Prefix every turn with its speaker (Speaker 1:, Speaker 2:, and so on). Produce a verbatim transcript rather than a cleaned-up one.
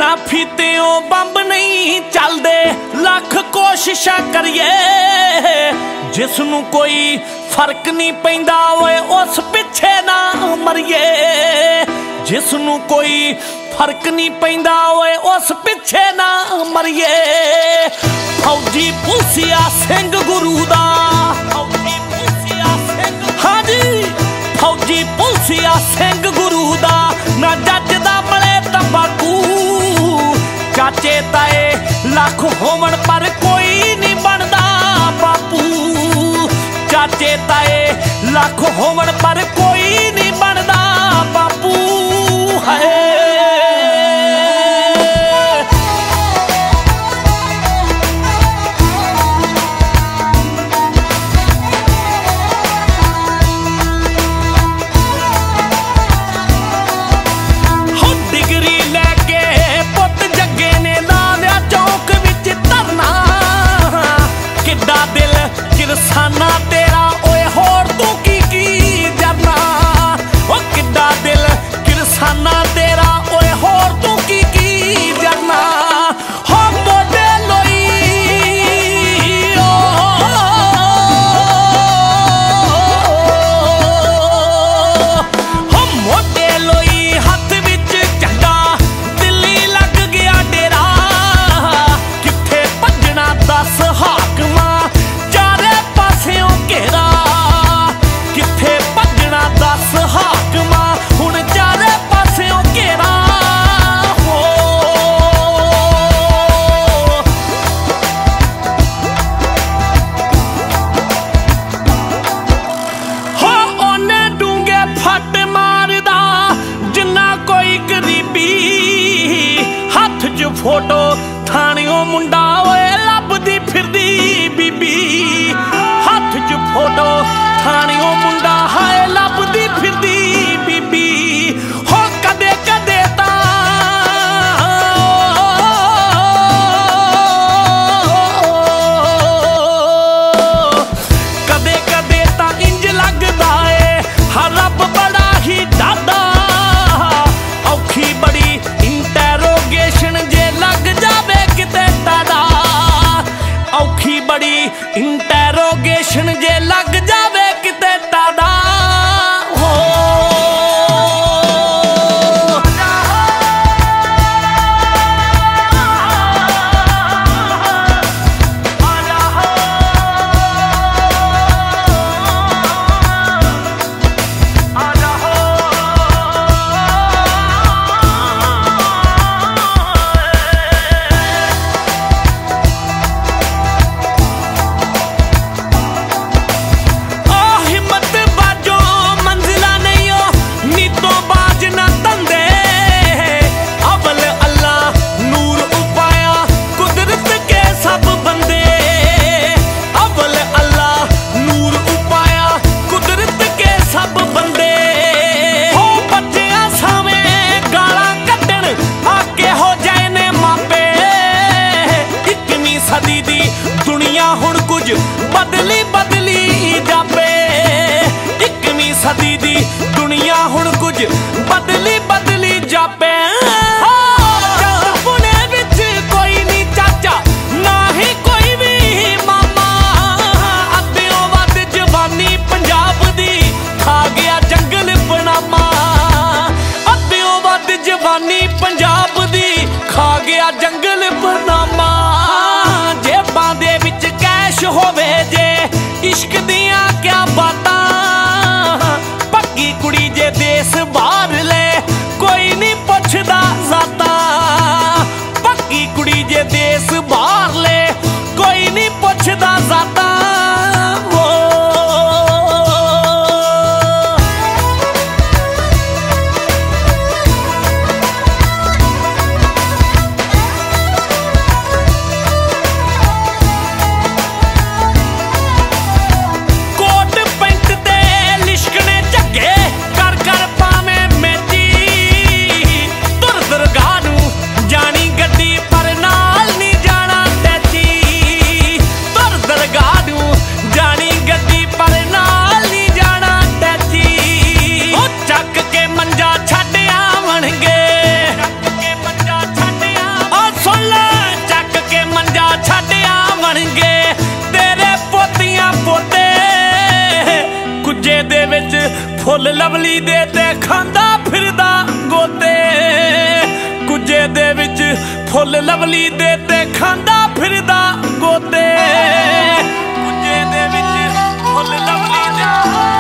Speaker 1: बिना फीतियों बंब नहीं चलदे, लख कोशिशां करिए जिसनू कोई फर्क नहीं पैंदा ओए उस पिछे ना मरिए। जिसनू कोई फर्क नहीं पैंदा ओए उस पिछे ना मरिए। फौजी पुलसिया सिंह गुरु दा, फौजी पुलसिया सिंह, हाँ जी फौजी पुलसिया सिंह गुरु दा ना जजदा बले तंबाकू। चाचे ताए लख होवन पर कोई नहीं बनदा बापू। चाचे ताए लख होवन पर कोई नहीं बनदा बापू है। किरसाना तेरा ओए होर तू की की जरना, ओ किड्डा दिल किरसाना तेरा ओए होर तू की की जरना। हो मोढे लोई ओ हो मोढे लोई हथ विच झंडा दिल्ली लग गया डेरा। किथे भजना दस हाकमा घेरा, किथे भजना दस हाकमा हुण चारे पास्यों घेरा। हो हो ओने डूंगे फट मारदा जिन्ना कोई गरीबी। हथ च फोटो थानियों मुंडा ओए लभदी फिरदी बीबी। हथ च फोटो थानियों मुंडा हाय लभदी फिरदी बीबी। हो कदे कदे तां कदे कदे तां इंज लगदा ए हर रब बड़ा ही डाडा। औखी बड़ी इंटैरोगेशन जे लग जावे किते टाडा। औखी बड़ी इंटैरोगेशन जे लग जावे किते टाडा। हो ਫੁੱਲ ਲਵਲੀ ਦੇ ਤੇ ਖਾਂਦਾ ਫਿਰਦਾ ਗੋਤੇ ਕੁੱਜੇ ਦੇ ਵਿੱਚ ਫੁੱਲ ਲਵਲੀ ਦੇ ਤੇ ਖਾਂਦਾ ਫਿਰਦਾ ਗੋਤੇ ਕੁੱਜੇ ਦੇ ਵਿੱਚ ਫੁੱਲ ਲਵਲੀ ਦੇ